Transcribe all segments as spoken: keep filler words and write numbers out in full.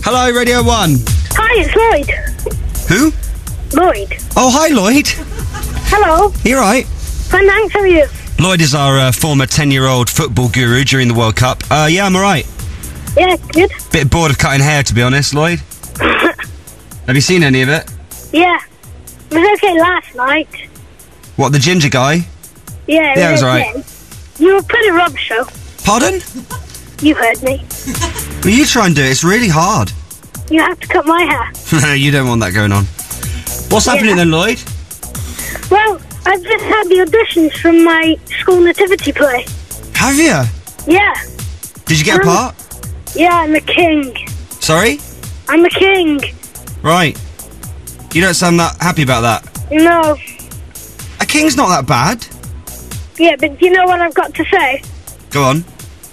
Hello, Radio one. Hi, it's Lloyd. Who? Lloyd. Oh, hi, Lloyd. Hello. You alright? Fine, thanks, how are you? Lloyd is our uh, former ten-year-old football guru during the World Cup. Uh, yeah, I'm alright. Yeah, good. Bit bored of cutting hair, to be honest, Lloyd. Have you seen any of it? Yeah. It was okay last night. What, the ginger guy? Yeah, it Yeah, it was was alright. okay. You were pretty rubbish, though. Pardon? You heard me. Well, you try and do it. It's really hard. You have to cut my hair. You don't want that going on. What's happening Yeah. then, Lloyd? Well, I've just had the auditions from my school nativity play. Have you? Yeah. Did you get a Um, part? Yeah, I'm a king. Sorry? I'm a king. Right. You don't sound that happy about that. No. A king's not that bad. Yeah, but do you know what I've got to say? Go on.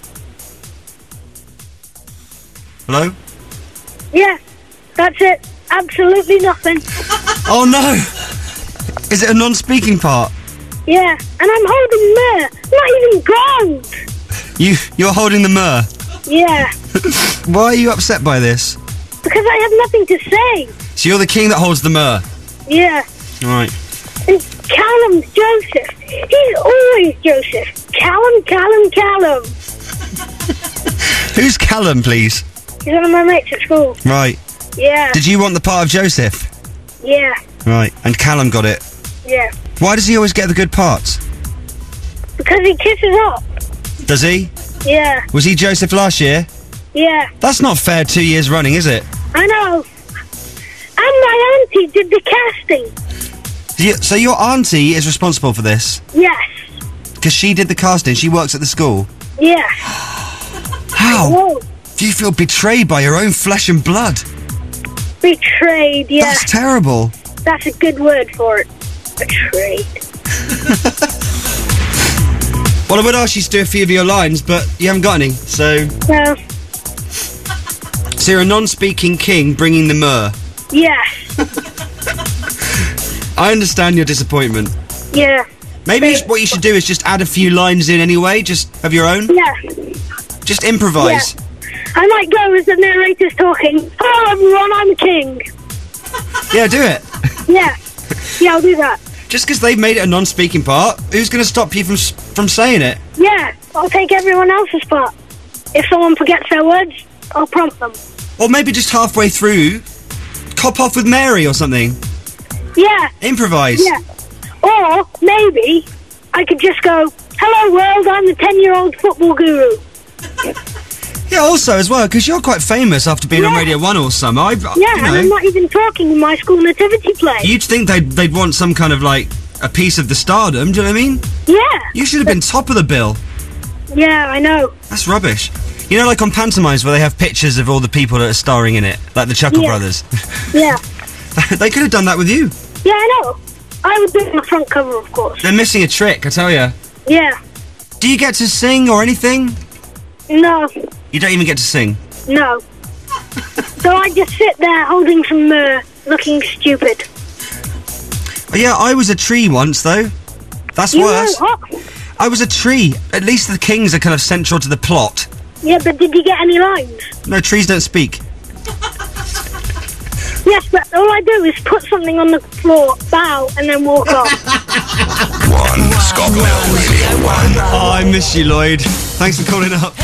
Hello? Yeah, that's it. Absolutely nothing. Oh, no! Is it a non-speaking part? Yeah, and I'm holding Myrrh. Not even gold. You, you're holding the myrrh. Yeah, Why are you upset by this? because I have nothing to say. So you're the king that holds the myrrh. Yeah, Right. and Callum's Joseph. He's always Joseph. Callum, Callum, Callum. Who's Callum, please? He's one of my mates at school. Right. Yeah, Did you want the part of Joseph? yeah, Right. And Callum got it. yeah. Why does he always get the good parts? Because he kisses up. Does he? Yeah, Was he Joseph last year? yeah. That's not fair two years running, is it? I know. And my auntie did the casting. You- So your auntie is responsible for this? Yes. Because she did the casting, she works at the school. Yeah. How? Whoa. Do you feel betrayed by your own flesh and blood? Betrayed, yeah. That's terrible. That's a good word for it. Betrayed. Well, I would ask you to do a few of your lines, but you haven't got any. So, No. so you're a non-speaking king bringing the myrrh. Yeah. I understand your disappointment. Yeah. Maybe you sh- what you should do is just add a few lines in anyway, just of your own. Yeah. Just improvise. I might go as the narrator's talking. Hello, everyone, I'm a king. Yeah, do it. Yeah. Yeah, I'll do that. Just because they've made it a non-speaking part, who's going to stop you from s- from saying it? Yeah, I'll take everyone else's part. If someone forgets their words, I'll prompt them. Or maybe just halfway through, cop off with Mary or something. Yeah. Improvise. Yeah. Or maybe I could just go, hello, world, I'm the ten-year-old football guru. Yeah, also as well, because you're quite famous after being on Yeah. Radio one all summer. I, Yeah, you and know, I'm not even talking in my school nativity play. you'd think they'd, they'd want some kind of, like, a piece of the stardom, do you know what I mean? Yeah. You should have been top of the bill. Yeah, I know. That's rubbish. You know, like on pantomimes where they have pictures of all the people that are starring in it, like the Chuckle Yeah. Brothers. Yeah. They could have done that with you. Yeah, I know. I would do the front cover, of course. They're missing a trick, I tell you. Yeah. Do you get to sing or anything? No. You don't even get to sing. No. So I just sit there holding some myrrh, looking stupid. Oh, yeah, I was a tree once, though. That's You worse. know what? I was a tree. At least the kings are kind of central to the plot. Yeah, but did you get any lines? No, trees don't speak. Yes, but all I do is put something on the floor, bow, and then walk off. One Scotland Radio One. Oh, I miss you, Lloyd. Thanks for calling up.